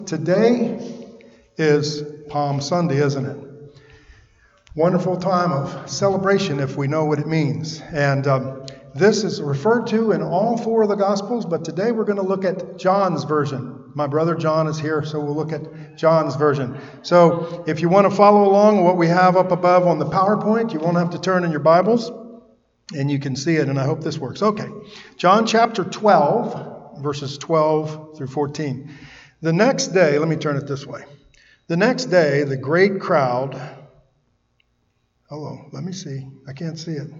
Today is Palm Sunday, isn't it? Wonderful time of celebration if we know what it means. And this is referred to in all four of the Gospels, but today we're going to look at John's version. My brother John is here, so we'll look at John's version. So if you want to follow along what we have up above on the PowerPoint, you won't have to turn in your Bibles, and you can see it, and I hope this works. Okay, John chapter 12, verses 12 through 14. The next day, let me turn it this way. The next day, the great crowd, let me see. I can't see it.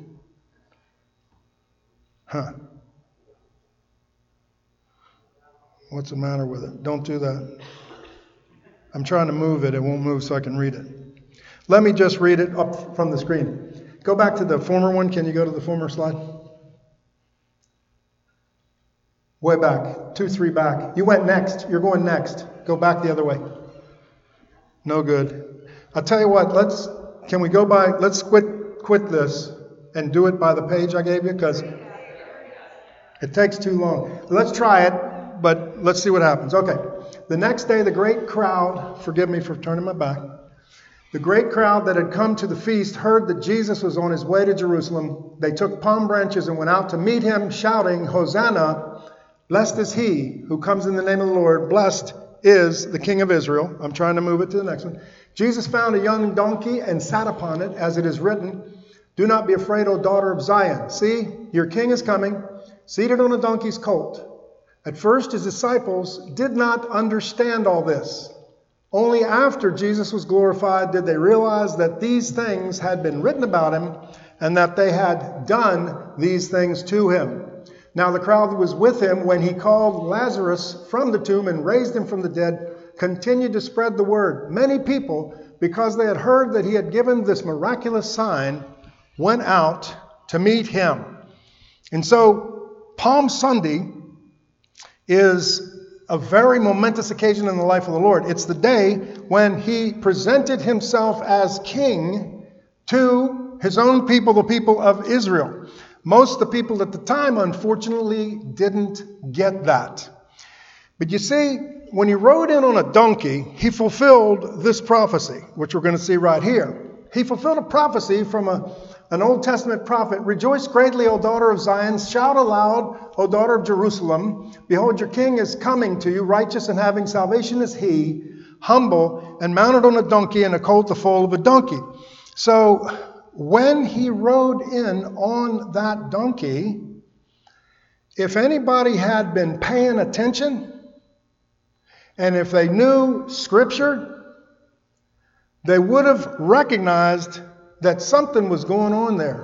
What's the matter with it? Don't do that. I'm trying to move it. It won't move so I can read it. Let me just read it up from the screen. Go back to the former one. Can you go to the former slide? Way back. 2, 3 back. You went next. You're going next. Go back the other way. No good. I'll tell you what. Let's quit this and do it by the page I gave you because it takes too long. Let's try it, but let's see what happens. Okay. The next day, the great crowd, forgive me for turning my back. The great crowd that had come to the feast heard that Jesus was on his way to Jerusalem. They took palm branches and went out to meet him, shouting, "Hosanna! Blessed is he who comes in the name of the Lord. Blessed is the King of Israel." I'm trying to move it to the next one. Jesus found a young donkey and sat upon it, as it is written, "Do not be afraid, O daughter of Zion. See, your king is coming, seated on a donkey's colt." At first, his disciples did not understand all this. Only after Jesus was glorified did they realize that these things had been written about him and that they had done these things to him. Now the crowd that was with him when he called Lazarus from the tomb and raised him from the dead continued to spread the word. Many people, because they had heard that he had given this miraculous sign, went out to meet him. And so Palm Sunday is a very momentous occasion in the life of the Lord. It's the day when he presented himself as king to his own people, the people of Israel. Most of the people at the time, unfortunately, didn't get that. But you see, when he rode in on a donkey, he fulfilled this prophecy, which we're going to see right here. He fulfilled a prophecy from an Old Testament prophet. "Rejoice greatly, O daughter of Zion. Shout aloud, O daughter of Jerusalem. Behold, your king is coming to you. Righteous and having salvation is he, humble and mounted on a donkey and a colt, the foal of a donkey." So when he rode in on that donkey, if anybody had been paying attention, and if they knew Scripture, they would have recognized that something was going on there.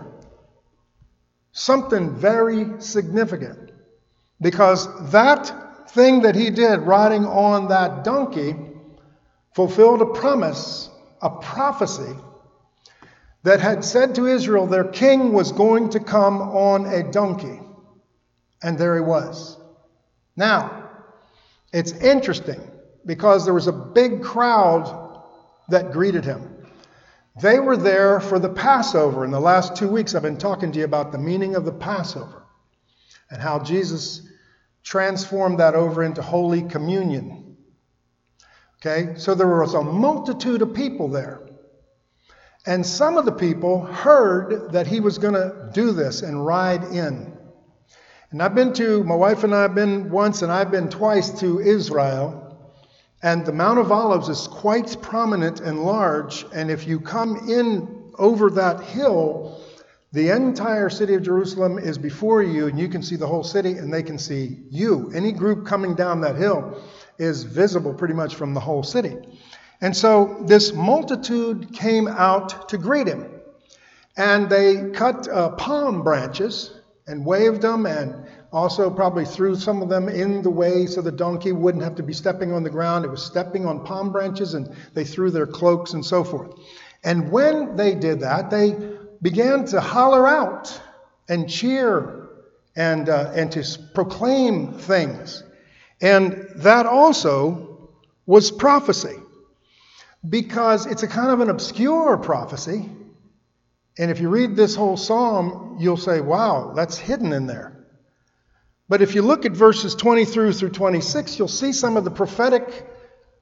Something very significant. Because that thing that he did, riding on that donkey, fulfilled a promise, a prophecy, that had said to Israel their king was going to come on a donkey. And there he was. Now, it's interesting because there was a big crowd that greeted him. They were there for the Passover. In the last 2 weeks, I've been talking to you about the meaning of the Passover and how Jesus transformed that over into Holy Communion. Okay, so there was a multitude of people there. And some of the people heard that he was going to do this and ride in. And my wife and I have been once and I've been twice to Israel. And the Mount of Olives is quite prominent and large. And if you come in over that hill, the entire city of Jerusalem is before you, and you can see the whole city, and they can see you. Any group coming down that hill is visible pretty much from the whole city. And so this multitude came out to greet him. And they cut palm branches and waved them, and also probably threw some of them in the way so the donkey wouldn't have to be stepping on the ground. It was stepping on palm branches, and they threw their cloaks and so forth. And when they did that, they began to holler out and cheer and to proclaim things. And that also was prophecy, because it's a kind of an obscure prophecy. And if you read this whole psalm, you'll say, wow, that's hidden in there. But if you look at verses 20 through 26, you'll see some of the prophetic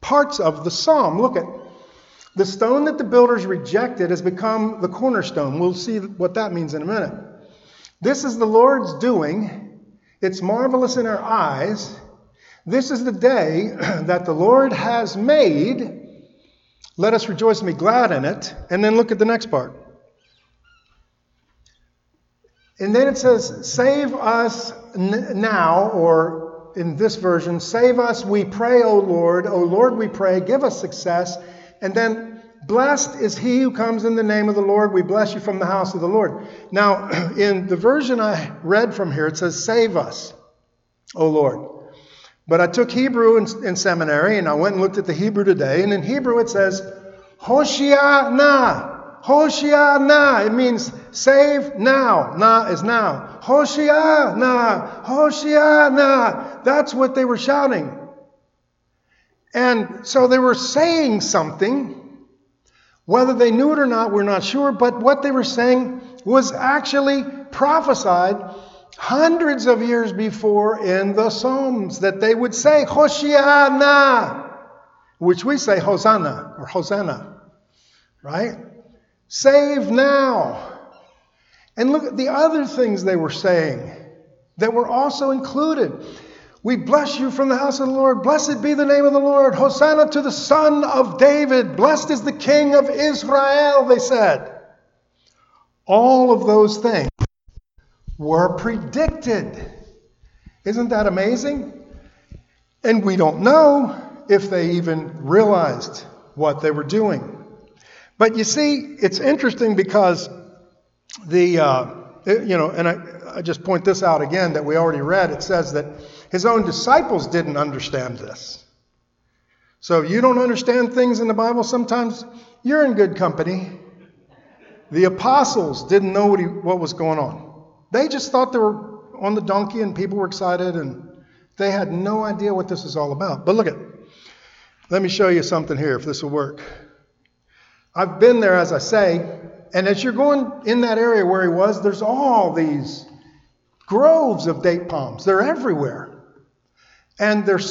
parts of the psalm. Look at the stone that the builders rejected has become the cornerstone. We'll see what that means in a minute. This is the Lord's doing. It's marvelous in our eyes. This is the day that the Lord has made. Let us rejoice and be glad in it. And then look at the next part. And then it says, save us now, or in this version, save us, we pray, O Lord. O Lord, we pray, give us success. And then, blessed is he who comes in the name of the Lord. We bless you from the house of the Lord. Now, in the version I read from here, it says, save us, O Lord. But I took Hebrew in seminary, and I went and looked at the Hebrew today. And in Hebrew it says, Hoshiana. Hoshiana. It means save now. Na is now. Hoshiana. Hoshiana. That's what they were shouting. And so they were saying something. Whether they knew it or not, we're not sure. But what they were saying was actually prophesied hundreds of years before in the Psalms, that they would say, Hoshiana, which we say Hosanna or Hosanna, right? Save now. And look at the other things they were saying that were also included. We bless you from the house of the Lord. Blessed be the name of the Lord. Hosanna to the Son of David. Blessed is the King of Israel, they said. All of those things were predicted. Isn't that amazing? And we don't know if they even realized what they were doing. But you see, it's interesting because and I just point this out again that we already read. It says that his own disciples didn't understand this. So if you don't understand things in the Bible, sometimes you're in good company. The apostles didn't know what was going on. They just thought they were on the donkey and people were excited and they had no idea what this is all about. But let me show you something here if this will work. I've been there, as I say, and as you're going in that area where he was, there's all these groves of date palms. They're everywhere. And they're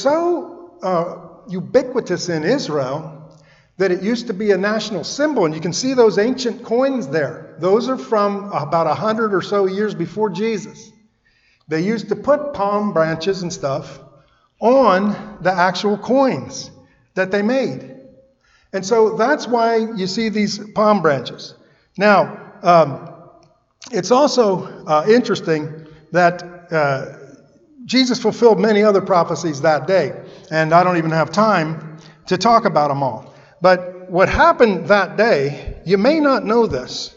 so ubiquitous in Israel that it used to be a national symbol. And you can see those ancient coins there. Those are from about 100 or so years before Jesus. They used to put palm branches and stuff on the actual coins that they made. And so that's why you see these palm branches. Now, it's also interesting that Jesus fulfilled many other prophecies that day. And I don't even have time to talk about them all. But what happened that day, you may not know this,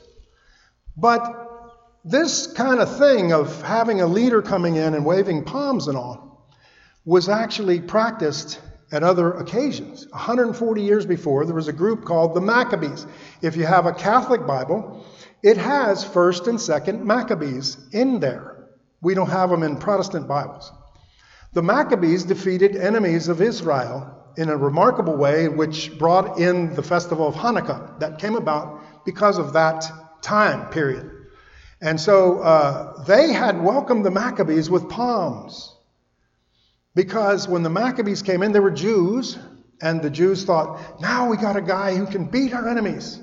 but this kind of thing of having a leader coming in and waving palms and all was actually practiced at other occasions. 140 years before, there was a group called the Maccabees. If you have a Catholic Bible, it has 1st and 2nd Maccabees in there. We don't have them in Protestant Bibles. The Maccabees defeated enemies of Israel in a remarkable way, which brought in the festival of Hanukkah that came about because of that time period. And so they had welcomed the Maccabees with palms. Because when the Maccabees came in, they were Jews, and the Jews thought, now we got a guy who can beat our enemies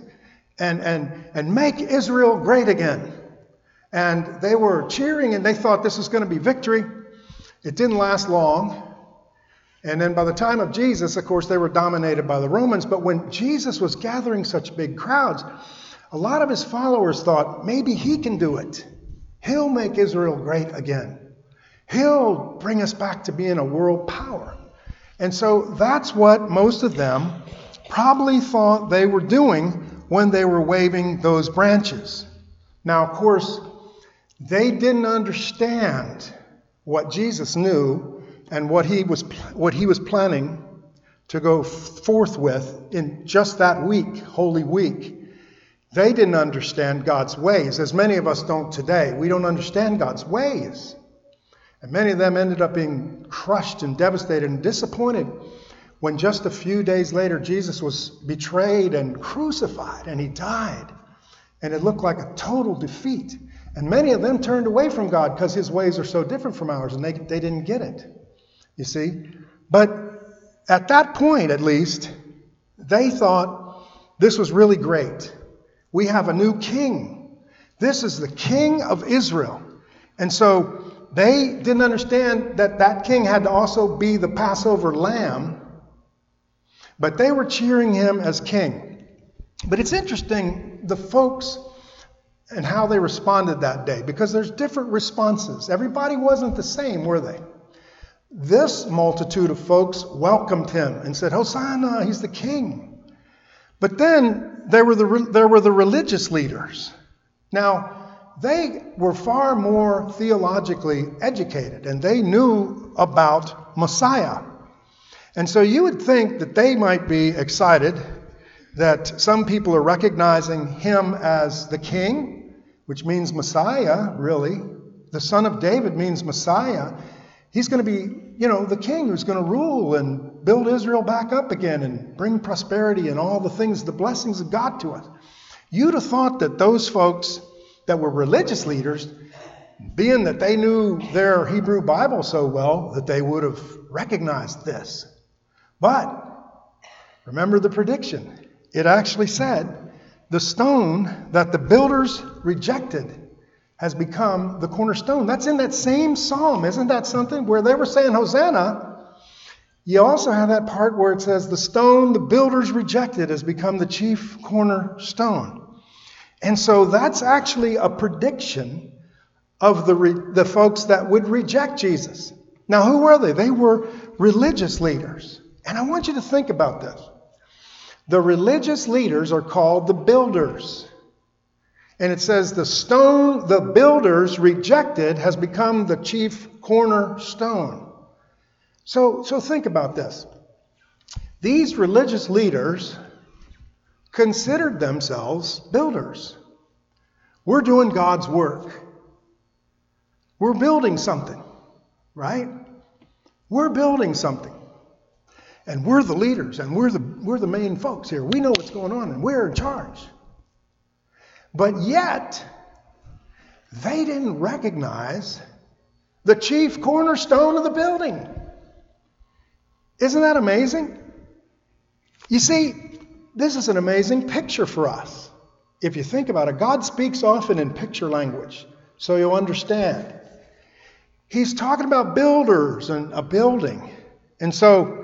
and make Israel great again. And they were cheering, and they thought this was going to be victory. It didn't last long. And then by the time of Jesus, of course, they were dominated by the Romans. But when Jesus was gathering such big crowds, a lot of his followers thought, maybe he can do it. He'll make Israel great again. He'll bring us back to being a world power. And so that's what most of them probably thought they were doing when they were waving those branches. Now, of course, they didn't understand what Jesus knew and what he was planning to go forth with in just that week, Holy Week. They didn't understand God's ways, as many of us don't today. We don't understand God's ways. And many of them ended up being crushed and devastated and disappointed when just a few days later Jesus was betrayed and crucified and he died. And it looked like a total defeat. And many of them turned away from God because his ways are so different from ours and they didn't get it. You see? But at that point, at least, they thought this was really great. We have a new king. This is the king of Israel. And so they didn't understand that that king had to also be the Passover lamb, but they were cheering him as king. But it's interesting, the folks and how they responded that day, because there's different responses. Everybody wasn't the same, were they? This multitude of folks welcomed him and said, Hosanna, he's the king. But then there were the religious leaders. Now, they were far more theologically educated, and they knew about Messiah. And so you would think that they might be excited that some people are recognizing him as the king, which means Messiah, really. The son of David means Messiah. He's going to be, the king who's going to rule and build Israel back up again and bring prosperity and all the things, the blessings of God to us. You'd have thought that those folks that were religious leaders, being that they knew their Hebrew Bible so well, that they would have recognized this. But remember the prediction. It actually said, the stone that the builders rejected has become the cornerstone. That's in that same psalm. Isn't that something? Where they were saying Hosanna, you also have that part where it says the stone the builders rejected has become the chief cornerstone. And so that's actually a prediction of the folks that would reject Jesus. Now, who were they? They were religious leaders. And I want you to think about this. The religious leaders are called the builders. And it says the stone the builders rejected has become the chief cornerstone. So think about this. These religious leaders considered themselves builders. We're doing God's work. We're building something, right? We're building something. And we're the leaders, and we're the main folks here. We know what's going on, and we're in charge. But yet, they didn't recognize the chief cornerstone of the building. Isn't that amazing? You see, this is an amazing picture for us. If you think about it, God speaks often in picture language, so you'll understand. He's talking about builders and a building. And so,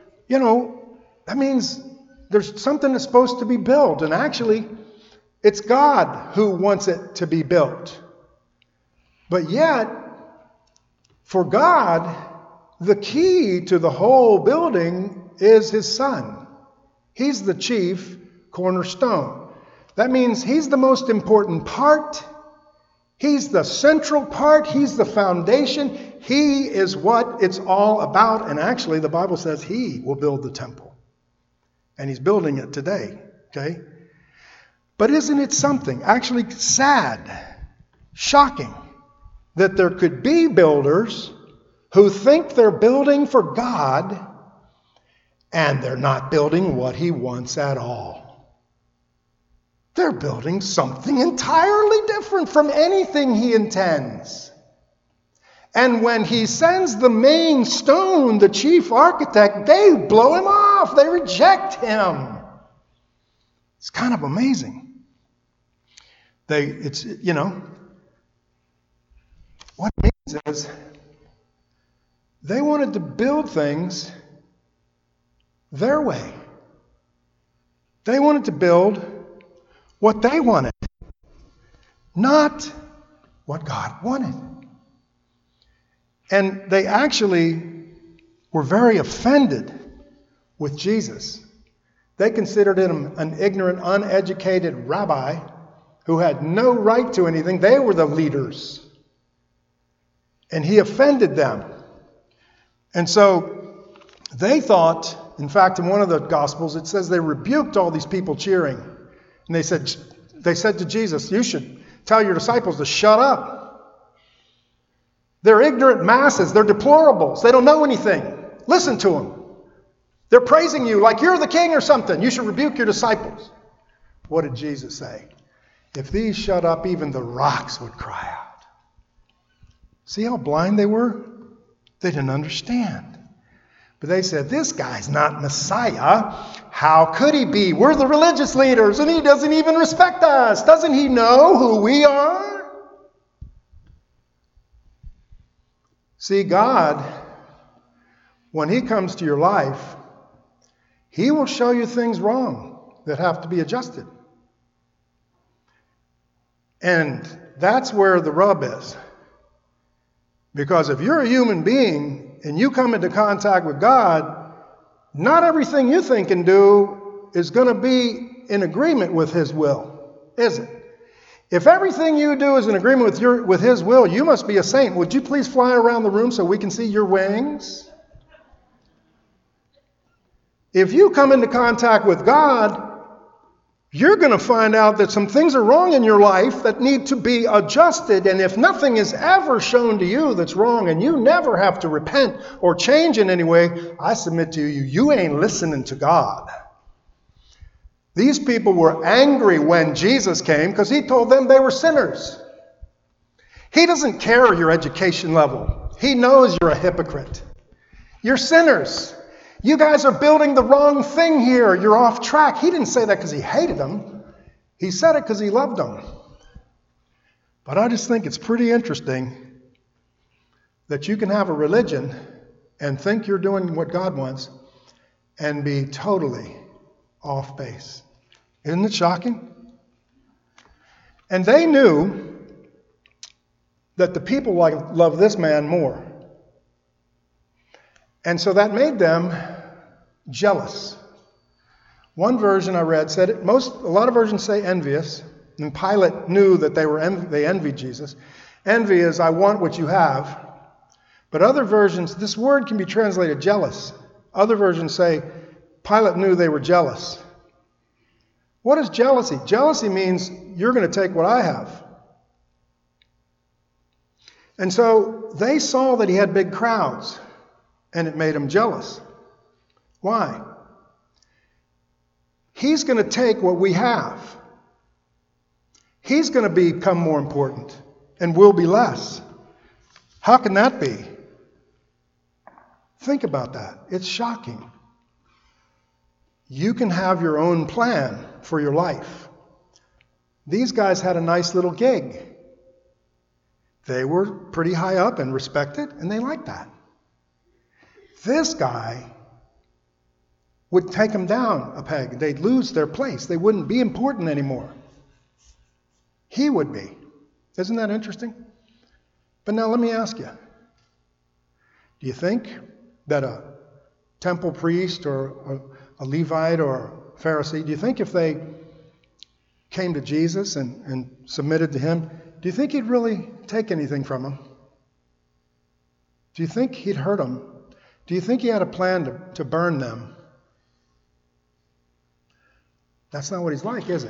that means there's something that's supposed to be built. And actually, it's God who wants it to be built. But yet, for God, the key to the whole building is his son. He's the chief cornerstone. That means he's the most important part. He's the central part. He's the foundation. He is what it's all about. And actually, the Bible says he will build the temple. And he's building it today. Okay? But isn't it something, actually sad, shocking, that there could be builders who think they're building for God and they're not building what he wants at all. They're building something entirely different from anything he intends. And when he sends the main stone, the chief architect, they blow him off. They reject him. It's kind of amazing. What it means is they wanted to build things their way. They wanted to build what they wanted, not what God wanted. And they actually were very offended with Jesus. They considered him an ignorant, uneducated rabbi who had no right to anything. They were the leaders. And he offended them. And so they thought, in fact, in one of the Gospels, it says they rebuked all these people cheering. And they said to Jesus, you should tell your disciples to shut up. They're ignorant masses. They're deplorables. They don't know anything. Listen to them. They're praising you like you're the king or something. You should rebuke your disciples. What did Jesus say? If these shut up, even the rocks would cry out. See how blind they were? They didn't understand. But they said, this guy's not Messiah. How could he be? We're the religious leaders, and he doesn't even respect us. Doesn't he know who we are? See, God, when he comes to your life, he will show you things wrong that have to be adjusted. And that's where the rub is. Because if you're a human being and you come into contact with God, not everything you think and do is going to be in agreement with his will, is it? If everything you do is in agreement with his will, you must be a saint. Would you please fly around the room so we can see your wings? If you come into contact with God, you're going to find out that some things are wrong in your life that need to be adjusted. And if nothing is ever shown to you that's wrong and you never have to repent or change in any way, I submit to you, you ain't listening to God. These people were angry when Jesus came because he told them they were sinners. He doesn't care your education level. He knows you're a hypocrite. You're sinners. You guys are building the wrong thing here. You're off track. He didn't say that because he hated them. He said it because he loved them. But I just think it's pretty interesting that you can have a religion and think you're doing what God wants and be totally off base. Isn't it shocking? And they knew that the people loved this man more. And so that made them jealous. One version I read said a lot of versions say envious. And Pilate knew that they envied Jesus. Envy is, I want what you have. But other versions, this word can be translated jealous. Other versions say Pilate knew they were jealous. What is jealousy? Jealousy means you're going to take what I have. And so they saw that he had big crowds. And it made him jealous. Why? He's going to take what we have. He's going to become more important and we'll be less. How can that be? Think about that. It's shocking. You can have your own plan for your life. These guys had a nice little gig. They were pretty high up and respected, and they liked that. This guy would take them down a peg. They'd lose their place. They wouldn't be important anymore. He would be. Isn't that interesting? But now let me ask you. Do you think that a temple priest or a Levite or a Pharisee, do you think if they came to Jesus and submitted to him, do you think he'd really take anything from them? Do you think he'd hurt them? Do you think he had a plan to burn them? That's not what he's like, is it?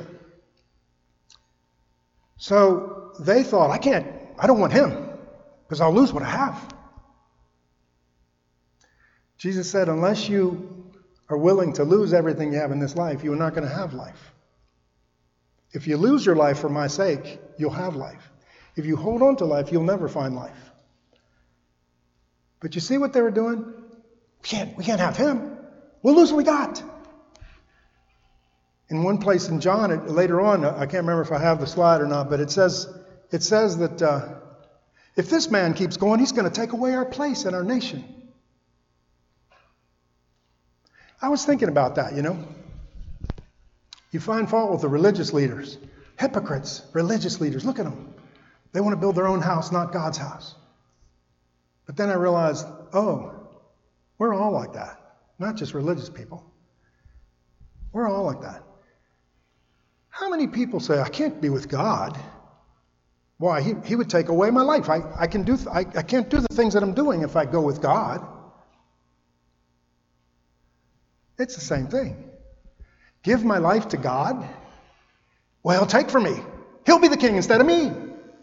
So they thought, I don't want him because I'll lose what I have. Jesus said, unless you are willing to lose everything you have in this life, you are not going to have life. If you lose your life for my sake, you'll have life. If you hold on to life, you'll never find life. But you see what they were doing? We can't have him. We'll lose what we got. In one place in John, later on, I can't remember if I have the slide or not, but it says that if this man keeps going, he's going to take away our place in our nation. I was thinking about that, you know. You find fault with the religious leaders. Hypocrites, religious leaders. Look at them. They want to build their own house, not God's house. But then I realized, we're all like that. Not just religious people. We're all like that. How many people say, I can't be with God? Why? He would take away my life. I can't do the things that I'm doing if I go with God. It's the same thing. Give my life to God? Well, he'll take from me. He'll be the king instead of me.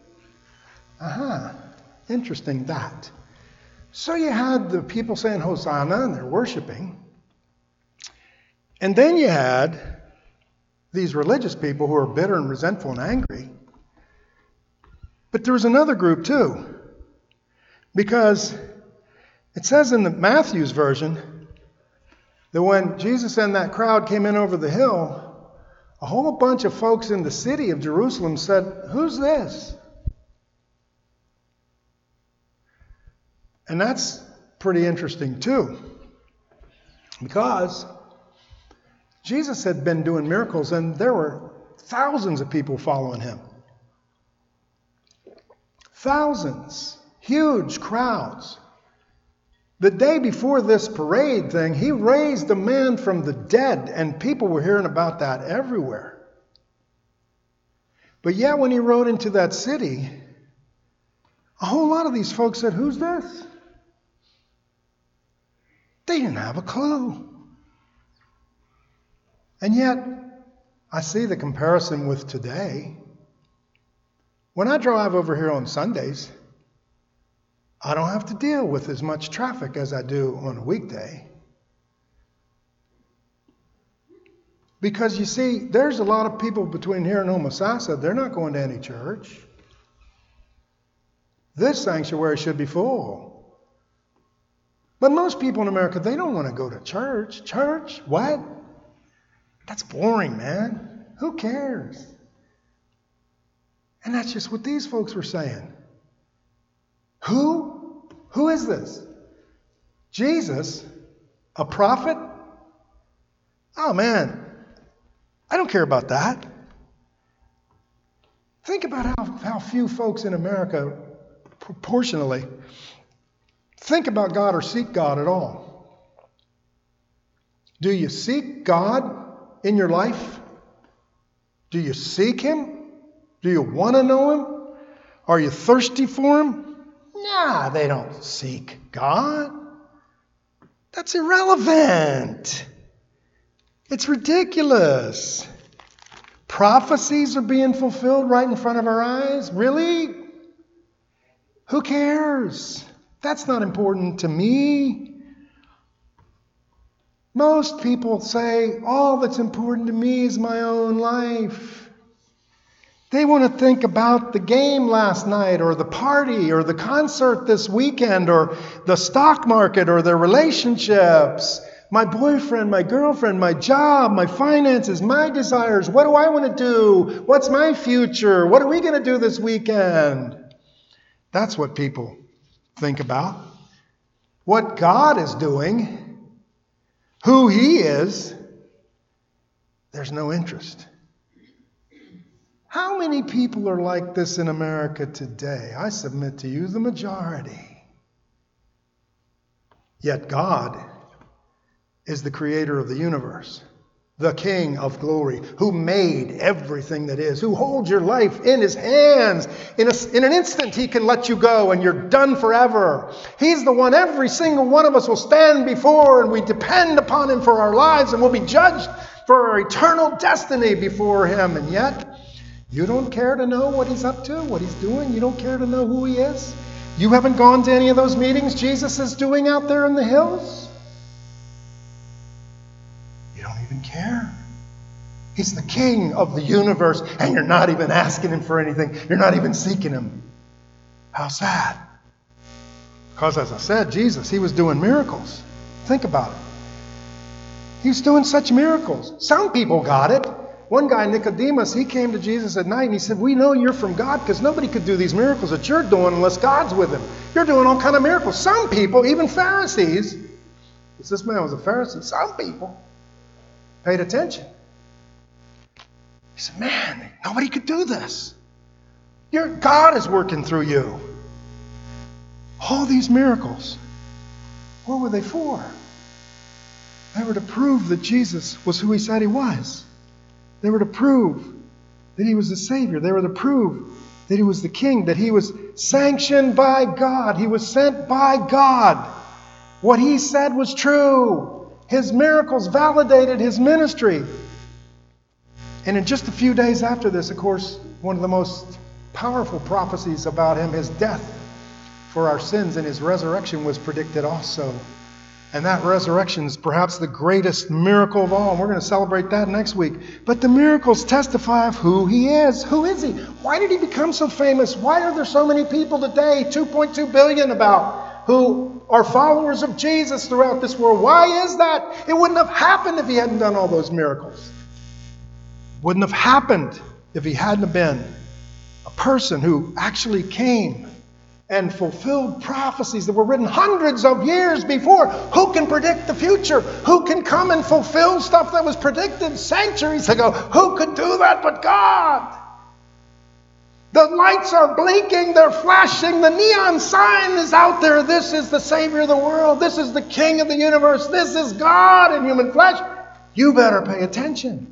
Interesting that. So you had the people saying Hosanna, and they're worshiping. And then you had these religious people who are bitter and resentful and angry. But there was another group too. Because It says in the Matthew's version that when Jesus and that crowd came in over the hill, a whole bunch of folks in the city of Jerusalem said, "Who's this?" And that's pretty interesting too, because Jesus had been doing miracles and there were thousands of people following him. Thousands, huge crowds. The day before this parade thing, he raised a man from the dead, and people were hearing about that everywhere. But yet when he rode into that city, a whole lot of these folks said, "Who's this?" They didn't have a clue. And yet, I see the comparison with today. When I drive over here on Sundays, I don't have to deal with as much traffic as I do on a weekday. Because you see, there's a lot of people between here and Homosassa, they're not going to any church. This sanctuary should be full. But most people in America, they don't want to go to church. Church? What? That's boring, man. Who cares? And that's just what these folks were saying. Who? Who is this? Jesus? A prophet? Oh, man. I don't care about that. Think about how few folks in America, proportionally, think about God or seek God at all. Do you seek God in your life? Do you seek him? Do you want to know him? Are you thirsty for him? Nah, they don't seek God. That's irrelevant. It's ridiculous. Prophecies are being fulfilled right in front of our eyes. Really? Who cares? That's not important to me. Most people say, all that's important to me is my own life. They want to think about the game last night or the party or the concert this weekend or the stock market or their relationships. My boyfriend, my girlfriend, my job, my finances, my desires. What do I want to do? What's my future? What are we going to do this weekend? That's what people think about. What God is doing, who he is, there's no interest. How many people are like this in America today? I submit to you, the majority. Yet God is the creator of the universe, the King of glory, who made everything that is, who holds your life in his hands. In an instant, he can let you go and you're done forever. He's the one every single one of us will stand before, and we depend upon him for our lives, and we'll be judged for our eternal destiny before him. And yet, you don't care to know what he's up to, what he's doing. You don't care to know who he is. You haven't gone to any of those meetings Jesus is doing out there in the hills. You don't even care. He's the King of the universe, and you're not even asking him for anything. You're not even seeking him. How sad. Because as I said, Jesus, he was doing miracles. Think about it. He was doing such miracles. Some people got it. One guy, Nicodemus, he came to Jesus at night and he said, "We know you're from God because nobody could do these miracles that you're doing unless God's with him. You're doing all kind of miracles." Some people, even Pharisees, because this man was a Pharisee, some people paid attention. He said, "Man, nobody could do this. God is working through you." All these miracles, what were they for? They were to prove that Jesus was who he said he was. They were to prove that he was the Savior. They were to prove that he was the King, that he was sanctioned by God. He was sent by God. What he said was true. His miracles validated his ministry. And in just a few days after this, of course, one of the most powerful prophecies about him, his death for our sins and his resurrection, was predicted also. And that resurrection is perhaps the greatest miracle of all. And we're going to celebrate that next week. But the miracles testify of who he is. Who is he? Why did he become so famous? Why are there so many people today, 2.2 billion about, who are followers of Jesus throughout this world. Why is that? It wouldn't have happened if he hadn't done all those miracles. Wouldn't have happened if he hadn't have been a person who actually came and fulfilled prophecies that were written hundreds of years before. Who can predict the future? Who can come and fulfill stuff that was predicted centuries ago? Who could do that but God? The lights are blinking, they're flashing, the neon sign is out there. This is the Savior of the world. This is the King of the universe. This is God in human flesh. You better pay attention.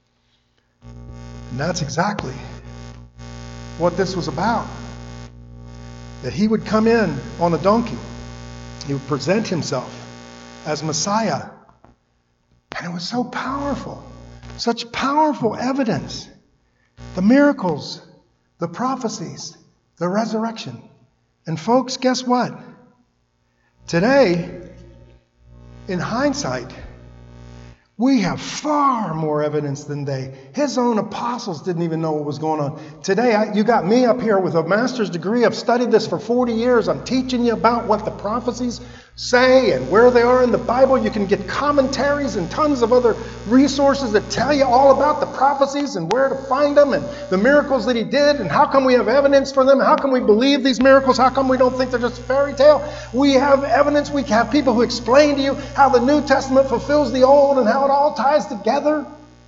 And that's exactly what this was about. That he would come in on a donkey. He would present himself as Messiah. And it was so powerful. Such powerful evidence. The miracles, the prophecies, the resurrection. And folks, guess what? Today, in hindsight, we have far more evidence than they. His own apostles didn't even know what was going on. Today, you got me up here with a master's degree. I've studied this for 40 years. I'm teaching you about what the prophecies say and where they are in the Bible. You can get commentaries and tons of other resources that tell you all about the prophecies and where to find them and the miracles that he did and how come we have evidence for them. How come we believe these miracles? How come we don't think they're just a fairy tale? We have evidence. We have people who explain to you how the New Testament fulfills the Old and how it all ties together.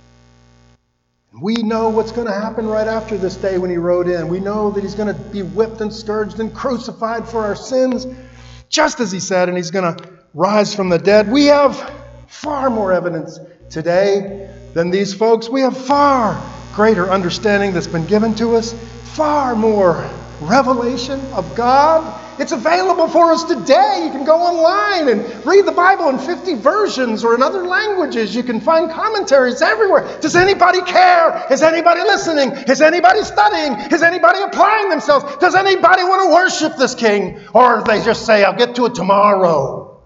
We know what's going to happen right after this day when he rode in. We know that he's going to be whipped and scourged and crucified for our sins, just as he said, and he's going to rise from the dead. We have far more evidence today than these folks. We have far greater understanding that's been given to us, far more revelation of God. It's available for us today. You can go online and read the Bible in 50 versions or in other languages. You can find commentaries everywhere. Does anybody care? Is anybody listening? Is anybody studying? Is anybody applying themselves? Does anybody want to worship this king? Or they just say, I'll get to it tomorrow.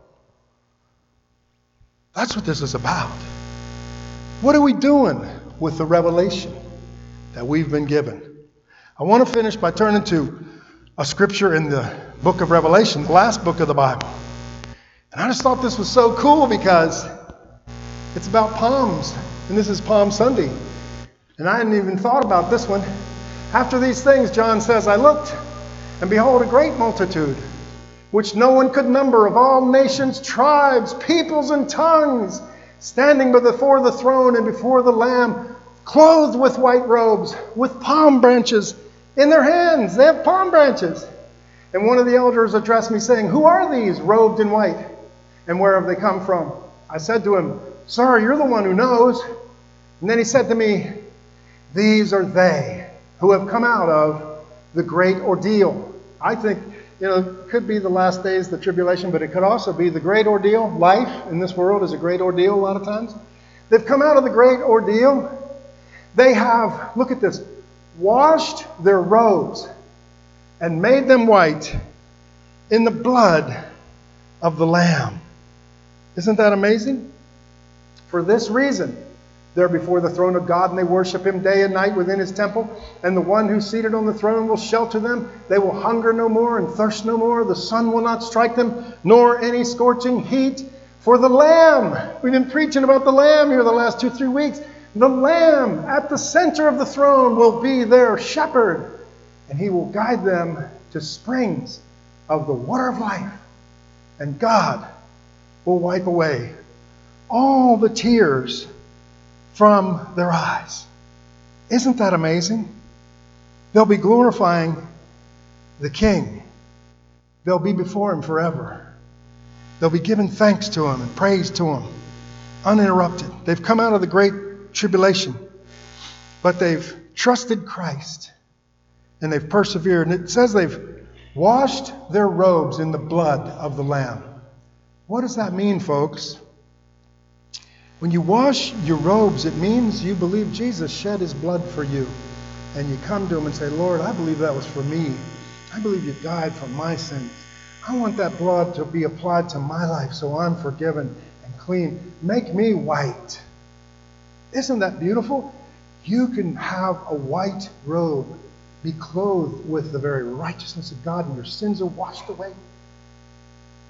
That's what this is about. What are we doing with the revelation that we've been given? I want to finish by turning to a scripture in the book of Revelation, the last book of the Bible. And I just thought this was so cool because it's about palms. And this is Palm Sunday. And I hadn't even thought about this one. After these things, John says, I looked, and behold, a great multitude, which no one could number, of all nations, tribes, peoples, and tongues, standing before the throne and before the Lamb, clothed with white robes, with palm branches in their hands. They have palm branches. And one of the elders addressed me, saying, Who are these robed in white? And where have they come from? I said to him, Sir, you're the one who knows. And then he said to me, These are they who have come out of the great ordeal. I think, it could be the last days, the tribulation, but it could also be the great ordeal. Life in this world is a great ordeal a lot of times. They've come out of the great ordeal. They have, look at this, washed their robes and made them white in the blood of the Lamb. Isn't that amazing? For this reason, they're before the throne of God, and they worship him day and night within his temple. And the one who's seated on the throne will shelter them. They will hunger no more and thirst no more. The sun will not strike them, nor any scorching heat. For the Lamb, we've been preaching about the Lamb here the last 2-3 weeks. The Lamb at the center of the throne will be their shepherd, and he will guide them to springs of the water of life. And God will wipe away all the tears from their eyes. Isn't that amazing? They'll be glorifying the King. They'll be before him forever. They'll be giving thanks to him and praise to him, uninterrupted. They've come out of the great tribulation, but they've trusted Christ and they've persevered. And it says they've washed their robes in the blood of the Lamb. What does that mean, folks? When you wash your robes, it means you believe Jesus shed his blood for you. And you come to him and say, Lord, I believe that was for me. I believe you died for my sins. I want that blood to be applied to my life so I'm forgiven and clean. Make me white. Isn't that beautiful? You can have a white robe, be clothed with the very righteousness of God, and your sins are washed away.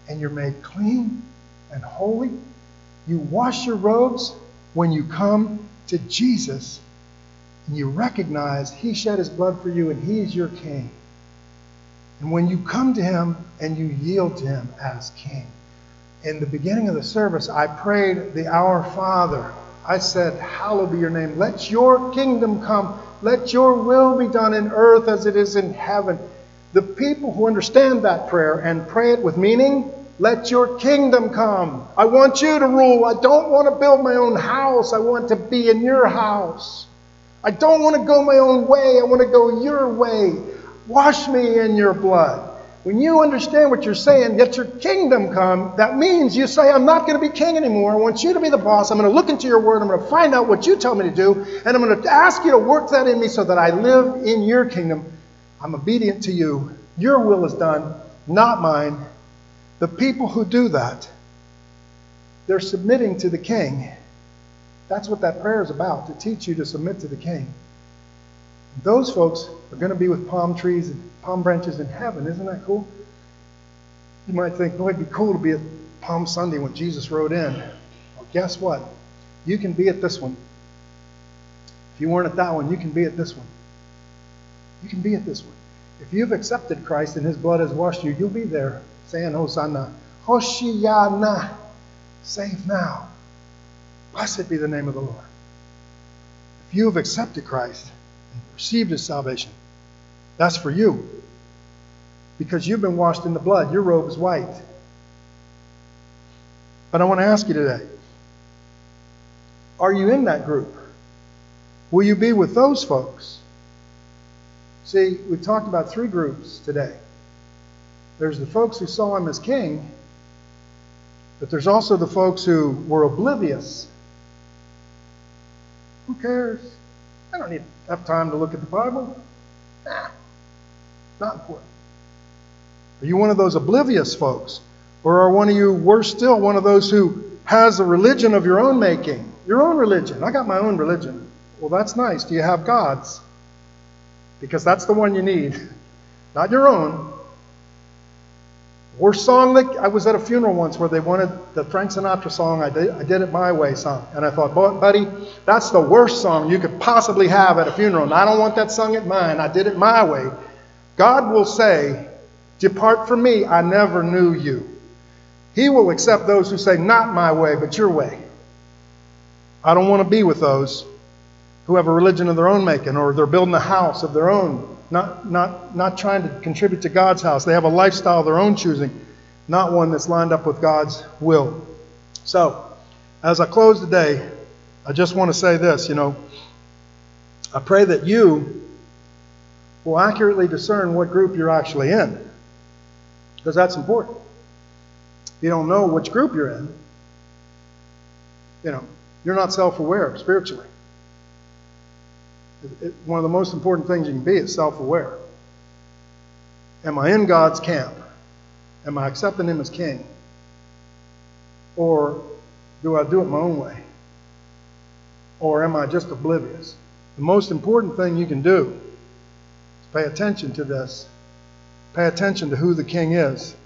and you're made clean and holy. You wash your robes when you come to Jesus, and you recognize He shed His blood for you and He is your King. And when you come to Him and you yield to Him as King. In the beginning of the service, I prayed the Our Father. I said, hallowed be your name. Let your kingdom come. Let your will be done in earth as it is in heaven. The people who understand that prayer and pray it with meaning, let your kingdom come. I want you to rule. I don't want to build my own house. I want to be in your house. I don't want to go my own way. I want to go your way. Wash me in your blood. When you understand what you're saying, let your kingdom come, that means you say, I'm not going to be king anymore. I want you to be the boss. I'm going to look into your word. I'm going to find out what you tell me to do. And I'm going to ask you to work that in me so that I live in your kingdom. I'm obedient to you. Your will is done, not mine. The people who do that, they're submitting to the king. That's what that prayer is about, to teach you to submit to the king. Those folks are going to be with palm trees and palm branches in heaven. Isn't that cool? You might think, boy, it'd be cool to be at Palm Sunday when Jesus rode in. Well, guess what? You can be at this one. If you weren't at that one, you can be at this one. You can be at this one. If you've accepted Christ and His blood has washed you, you'll be there saying, Hosanna, Hoshiana, save now. Blessed be the name of the Lord. If you have accepted Christ and received His salvation, that's for you. Because you've been washed in the blood. Your robe is white. But I want to ask you today, are you in that group? Will you be with those folks? See, we've talked about three groups today. There's the folks who saw Him as king, but there's also the folks who were oblivious. Who cares? I don't need to have time to look at the Bible. Nah, not important. Are you one of those oblivious folks? Or are one of you, worse still, one of those who has a religion of your own making? Your own religion. I got my own religion. Well, that's nice. Do you have God's? Because that's the one you need. Not your own. Worst song, I was at a funeral once where they wanted the Frank Sinatra song, I Did It My Way song. And I thought, buddy, that's the worst song you could possibly have at a funeral. And I don't want that sung at mine. I did it my way. God will say, depart from me, I never knew you. He will accept those who say, not my way, but your way. I don't want to be with those who have a religion of their own making, or they're building a house of their own. Not trying to contribute to God's house. They have a lifestyle of their own choosing, not one that's lined up with God's will. So, as I close today, I just want to say this, I pray that you will accurately discern what group you're actually in, because that's important. If you don't know which group you're in, you're not self-aware spiritually. One of the most important things you can be is self-aware. Am I in God's camp? Am I accepting Him as king? Or do I do it my own way? Or am I just oblivious? The most important thing you can do is pay attention to this. Pay attention to who the king is.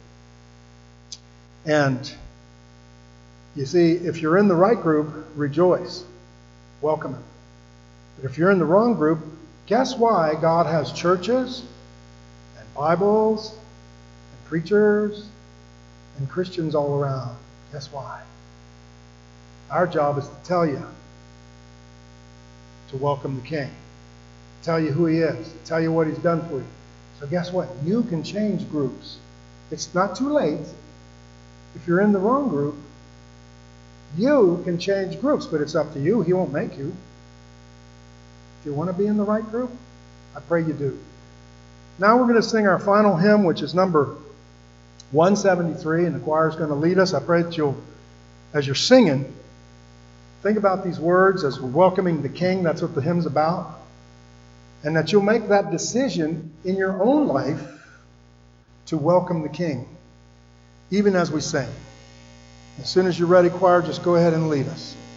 And you see, if you're in the right group, rejoice. Welcome Him. But if you're in the wrong group, guess why God has churches and Bibles and preachers and Christians all around? Guess why? Our job is to tell you to welcome the King, tell you who He is, tell you what He's done for you. So guess what? You can change groups. It's not too late. If you're in the wrong group, you can change groups, but it's up to you. He won't make you. If you want to be in the right group, I pray you do. Now we're going to sing our final hymn, which is number 173, and the choir is going to lead us. I pray that you'll, as you're singing, think about these words as we're welcoming the King. That's what the hymn's about. And that you'll make that decision in your own life to welcome the King, even as we sing. As soon as you're ready, choir, just go ahead and lead us.